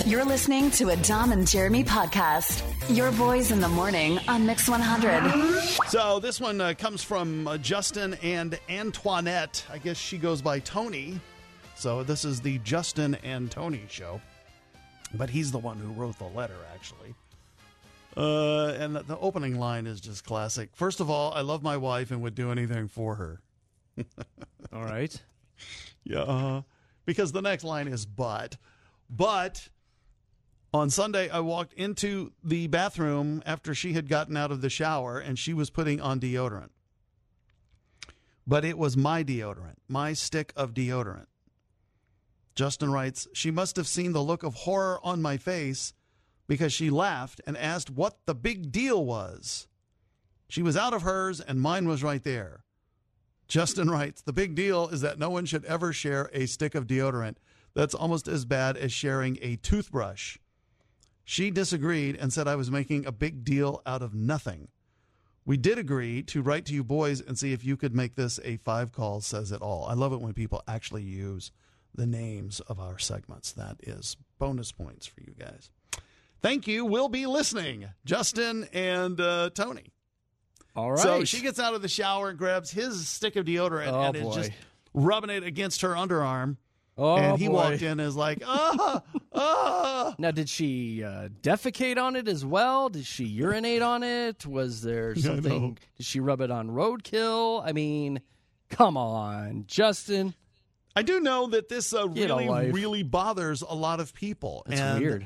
You're listening to a Dom and Jeremy podcast. Your boys in the morning on Mix 100. So this one comes from Justin and Antoinette. I guess she goes by Tony. So this is the Justin and Tony show. But he's the one who wrote the letter, actually. And the opening line is just classic. First of all, I love my wife and would do anything for her. All right. Yeah. Because the next line is but. But on Sunday, I walked into the bathroom after she had gotten out of the shower and she was putting on deodorant. But it was my deodorant, my stick of deodorant. Justin writes, she must have seen the look of horror on my face because she laughed and asked what the big deal was. She was out of hers and mine was right there. Justin writes, the big deal is that no one should ever share a stick of deodorant. That's almost as bad as sharing a toothbrush. She disagreed and said I was making a big deal out of nothing. We did agree to write to you boys and see if you could make this a 5-call says it all. I love it when people actually use the names of our segments. That is bonus points for you guys. Thank you. We'll be listening. Justin and Tony. All right. So she gets out of the shower and grabs his stick of deodorant and is just rubbing it against her underarm. Oh, and he boy. walked in and is like, Now, did she defecate on it as well? Did she urinate on it? Was there something? Did she rub it on roadkill? I mean, come on, Justin. I do know that this really, life. really bothers a lot of people. That's weird.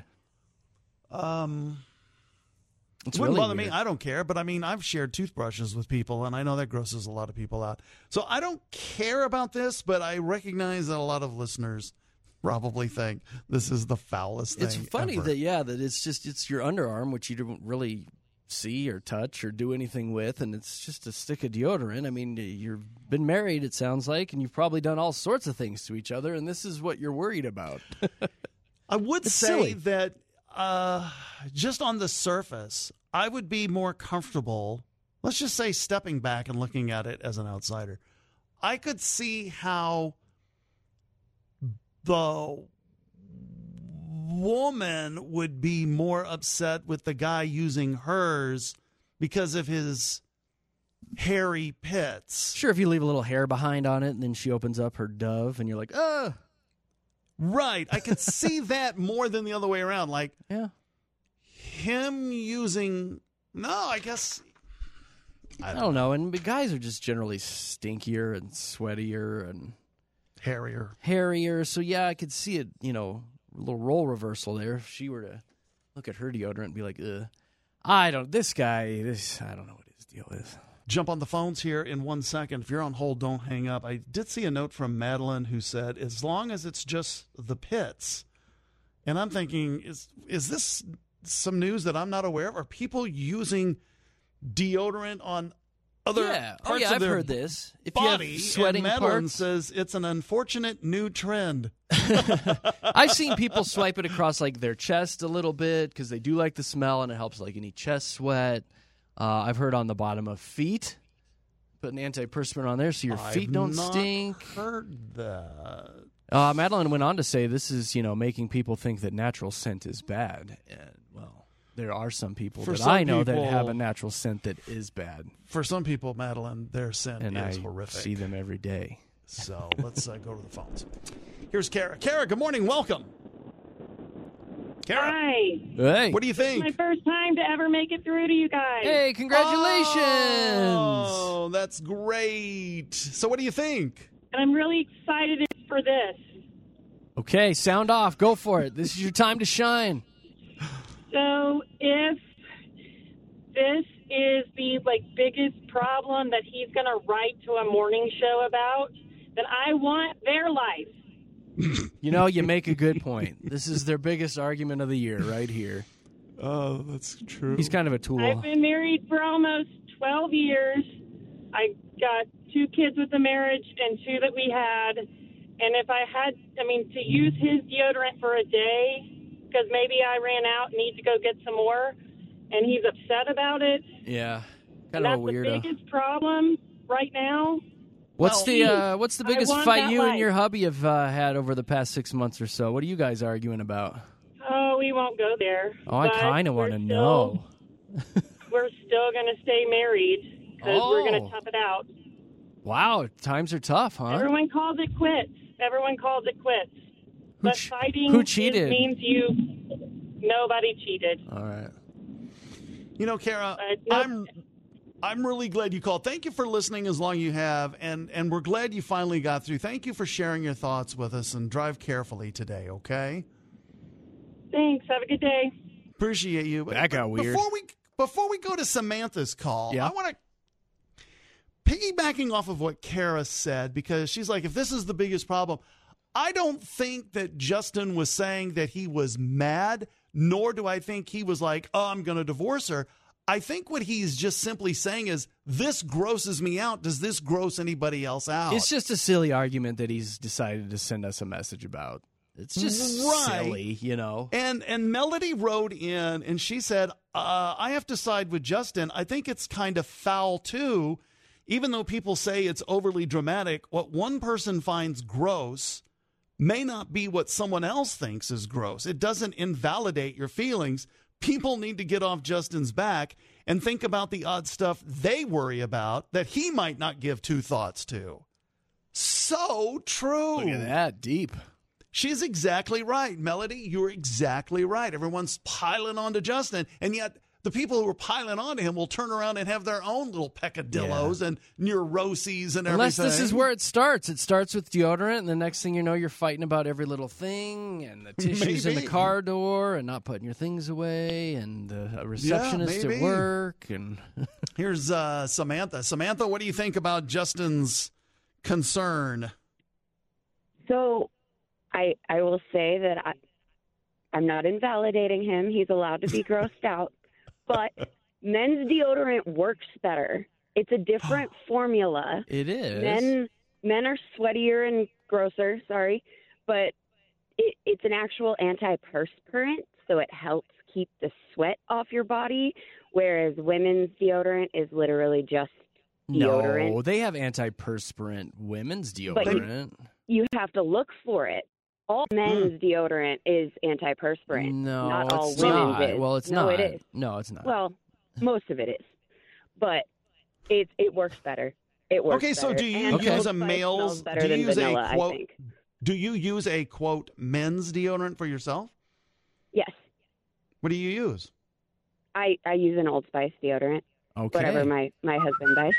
It wouldn't bother me. I don't care. But, I mean, I've shared toothbrushes with people, and I know that grosses a lot of people out. So I don't care about this, but I recognize that a lot of listeners probably think this is the foulest thing It's funny ever. that it's your underarm, which you don't really see or touch or do anything with, and it's just a stick of deodorant. I mean, you've been married, it sounds like, and you've probably done all sorts of things to each other, and this is what you're worried about. I would It's say silly. that just on the surface, I would be more comfortable, let's just say, stepping back and looking at it as an outsider. I could see how the woman would be more upset with the guy using hers because of his hairy pits. Sure, if you leave a little hair behind on it, and then she opens up her Dove, and you're like, Right. I could see that more than the other way around. Like, yeah. him using... No, I guess... I don't know. And guys are just generally stinkier and sweatier and... hairier. So, yeah, I could see it, a little role reversal there. If she were to look at her deodorant and be like, I don't know what his deal is. Jump on the phones here in 1 second. If you're on hold, don't hang up. I did see a note from Madeline who said, as long as it's just the pits. And I'm thinking, is this some news that I'm not aware of? Are people using deodorant on other parts of I've their heard this. If body? you have sweating and Madeline parts, says it's an unfortunate new trend. I've seen people swipe it across like their chest a little bit because they do like the smell and it helps like any chest sweat. I've heard on the bottom of feet, put an antiperspirant on there so your feet don't stink. I've heard that. Madeline went on to say this is, making people think that natural scent is bad. And, well, there are some people I know that have a natural scent that is bad. For some people, Madeline, their scent And is I horrific. see them every day. So let's go to the phones. Here's Kara. Kara, good morning. Welcome. Kara, Hi. Hey. what do you think? My first time to ever make it through to you guys. Hey, congratulations. Oh, that's great. So what do you think? And I'm really excited for this. Okay, sound off. Go for it. This is your time to shine. So if this is the biggest problem that he's going to write to a morning show about, then I want their life. You make a good point. This is their biggest argument of the year right here. Oh, that's true. He's kind of a tool. I've been married for almost 12 years. I got 2 kids with the marriage and 2 that we had. And if I had, to use his deodorant for a day, because maybe I ran out and need to go get some more, and he's upset about it. Yeah, kind of a weirdo. That's the biggest problem right now. What's the biggest want fight that you and life. your hubby have had over the past 6 months or so? What are you guys arguing about? Oh, No, we won't go there. Oh, I but kind of we're want to still- know. We're still going to stay married because we're going Oh. to tough it out. Wow, times are tough, huh? Everyone calls it quits. Who But ch- fighting who cheated? means nobody cheated. All right. You know, Kara, No. I'm really glad you called. Thank you for listening as long as you have, and we're glad you finally got through. Thank you for sharing your thoughts with us, and drive carefully today, okay? Thanks. Have a good day. Appreciate you. That got weird. Before we go to Samantha's call, Yeah. I want to piggybacking off of what Kara said, because she's like, if this is the biggest problem, I don't think that Justin was saying that he was mad, nor do I think he was like, oh, I'm going to divorce her. I think what he's just simply saying is, this grosses me out. Does this gross anybody else out? It's just a silly argument that he's decided to send us a message about. It's just Right. silly, you know. And Melody wrote in and she said, I have to side with Justin. I think it's kind of foul too. Even though people say it's overly dramatic, what one person finds gross may not be what someone else thinks is gross. It doesn't invalidate your feelings. People need to get off Justin's back and think about the odd stuff they worry about that he might not give two thoughts to. So true. Look at that, deep. She's exactly right, Melody. You're exactly right. Everyone's piling onto Justin, and yet the people who are piling onto him will turn around and have their own little peccadillos and neuroses and Unless everything. this is where it starts. It starts with deodorant, and the next thing you know, you're fighting about every little thing, and the tissues in the Maybe. car door, and not putting your things away, and the receptionist at maybe. work, and Here's Samantha. Samantha, what do you think about Justin's concern? So I will say that I'm not invalidating him. He's allowed to be grossed out. But men's deodorant works better. It's a different formula. it is. Men are sweatier and grosser, but it's an actual antiperspirant, so it helps keep the sweat off your body, whereas women's deodorant is literally just deodorant. No, they have antiperspirant women's But deodorant. You have to look for it. All men's deodorant is antiperspirant. No, not all it's women's not. is. Well, it's no, not. it is. No, it's not. Well, most of it is, but it works better. It works. Okay, so better. do you And use Old a Spice male's? smells better Do you than use vanilla, a quote? I think. Do you use a quote men's deodorant for yourself? Yes, What do you use? I use an Old Spice deodorant. okay. Whatever my husband buys.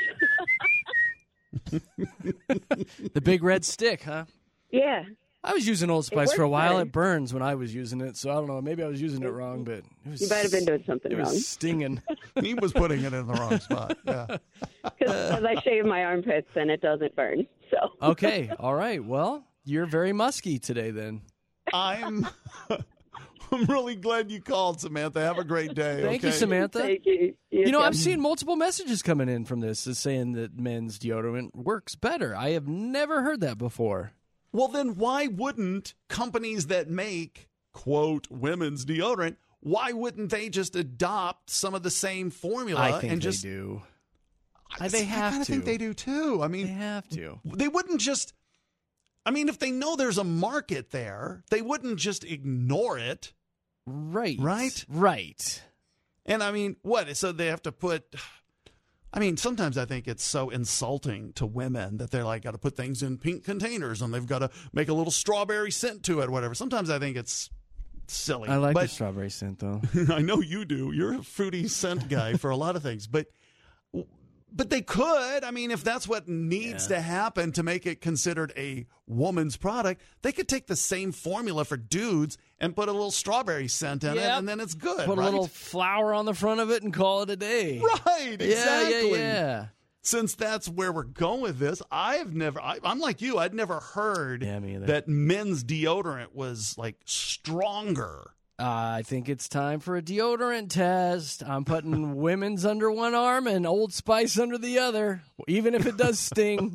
The big red stick, huh? Yeah. I was using Old Spice works for a while. better. It burns when I was using it, so I don't know. Maybe I was using it wrong, but it was, You might have been doing something it wrong. was stinging. He was putting it in the wrong spot. Yeah. Because I shave my armpits and it doesn't burn. So Okay, all right. Well, you're very musky today then. I'm really glad you called, Samantha. Have a great day. Thank you, okay? Samantha. thank you. You know, too. I've seen multiple messages coming in from this saying that men's deodorant works better. I have never heard that before. Well, then why wouldn't companies that make, quote, women's deodorant, why wouldn't they just adopt some of the same formula? I think and they just do. I They have kind of think to. they do too. I They mean, have to. they wouldn't just. I mean, if they know there's a market there, they wouldn't just ignore it. Right. Right? Right. And I mean, what? So they have to put. I mean, sometimes I think it's so insulting to women that they're like, got to put things in pink containers and they've got to make a little strawberry scent to it, whatever. Sometimes I think it's silly. I like the but strawberry scent, though. I know you do. You're a fruity scent guy for a lot of things, but they could. I mean, if that's what needs to happen to make it considered a woman's product, they could take the same formula for dudes and put a little strawberry scent in it, Yep. and then it's good. Put a right? little flower on the front of it and call it a day. Right, exactly. Yeah. Since that's where we're going with this, I'm like you. I'd never heard Yeah, me either. that men's deodorant was like stronger. I think it's time for a deodorant test. I'm putting women's under one arm and Old Spice under the other, even if it does sting.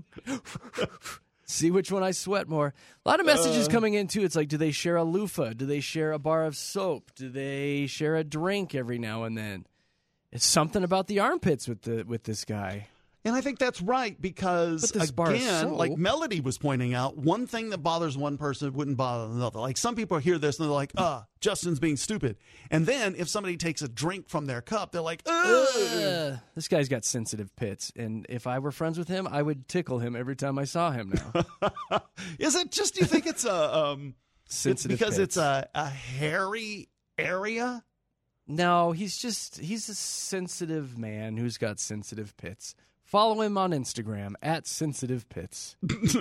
See which one I sweat more. A lot of messages coming in, too. It's like, do they share a loofah? Do they share a bar of soap? Do they share a drink every now and then? It's something about the armpits with this guy. And I think that's right because, But this bar is again, so- like Melody was pointing out, one thing that bothers one person wouldn't bother another. Like some people hear this and they're like, Justin's being stupid. And then if somebody takes a drink from their cup, they're like, This guy's got sensitive pits, and if I were friends with him, I would tickle him every time I saw him now. Is it just, do you think it's Sensitive because pits. it's a hairy area? No, he's a sensitive man who's got sensitive pits. Follow him on Instagram @SensitivePits.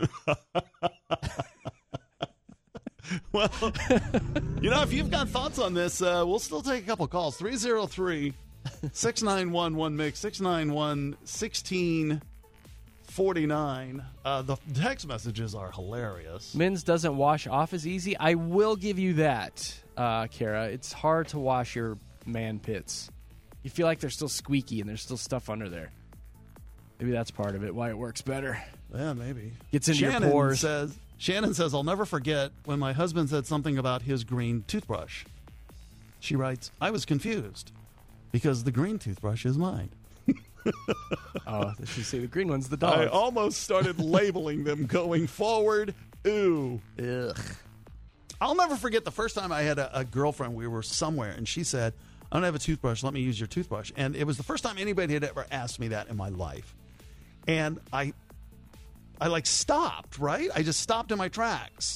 Well, if you've got thoughts on this, we'll still take a couple calls. 303-691-1MIX, 691-1649. The text messages are hilarious. Men's doesn't wash off as easy. I will give you that, Kara. It's hard to wash your man pits. You feel like they're still squeaky and there's still stuff under there. Maybe that's part of it, why it works better. Yeah, maybe. Gets into your pores. Shannon says, I'll never forget when my husband said something about his green toothbrush. She writes, I was confused because the green toothbrush is mine. Oh, she say the green one's the I dog. almost started labeling them going forward. Ooh. Ugh. I'll never forget the first time I had a girlfriend. We were somewhere, and she said, I don't have a toothbrush. Let me use your toothbrush. And it was the first time anybody had ever asked me that in my life. And I like stopped, right? I just stopped in my tracks.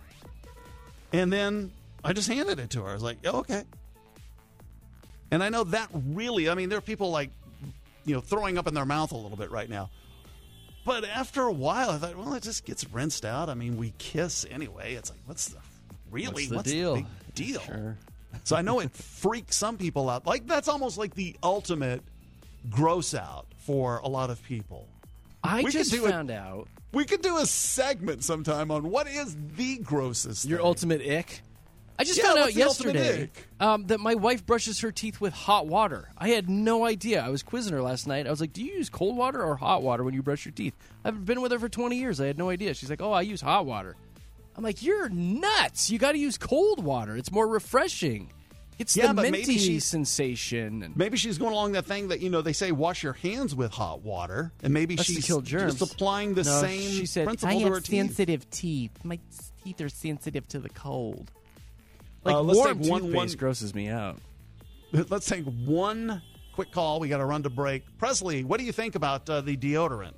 And then I just handed it to her. I was like, oh, okay. And I know that really, there are people like, throwing up in their mouth a little bit right now. But after a while, I thought, well, it just gets rinsed out. We kiss anyway. It's like, what's the deal? Big deal? Sure. So I know it freaks some people out. Like, that's almost like the ultimate gross out for a lot of people. I We just could do it- found out We could do a segment sometime on what is the grossest your thing. ultimate ick. I just Yeah, found out what's the ultimate yesterday that my wife brushes her teeth with hot water. I had no idea. I was quizzing her last night. I was like, do you use cold water or hot water when you brush your teeth? I've been with her for 20 years. I had no idea. She's like, oh, I use hot water. I'm like, you're nuts. You got to use cold water. It's more refreshing. It's Yeah, the but maybe minty she's- sensation. And Maybe she's going along that thing that, they say wash your hands with hot water. And maybe That's to she's kill germs. just applying the No, same she said, principle I to have her teeth. sensitive teeth. My teeth are sensitive to the cold. Like Let's warm take one- toothpaste grosses me out. Let's take one quick call. We got to run to break. Presley, what do you think about the deodorant?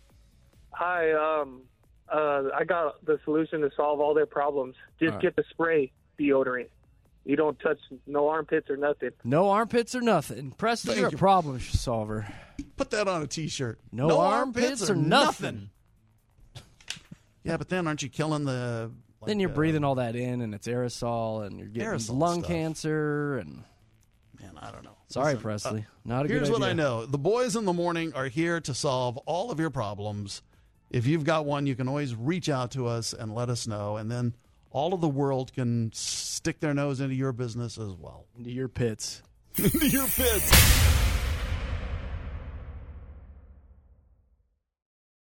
Hi, I got the solution to solve all their problems. Just get the spray deodorant. You don't touch no armpits or nothing. No armpits or nothing. Presley, Thank you're a you. problem solver. Put that on a T-shirt. No armpits or nothing. Yeah, but then aren't you killing the... Then you're breathing all that in, and it's aerosol, and you're getting Aerosol lung stuff. cancer. And Man, I don't know. sorry, Listen, Presley, not a good Here's idea. what I know. The boys in the morning are here to solve all of your problems. If you've got one, you can always reach out to us and let us know. And then all of the world can stick their nose into your business as well. Into your pits. Into your pits.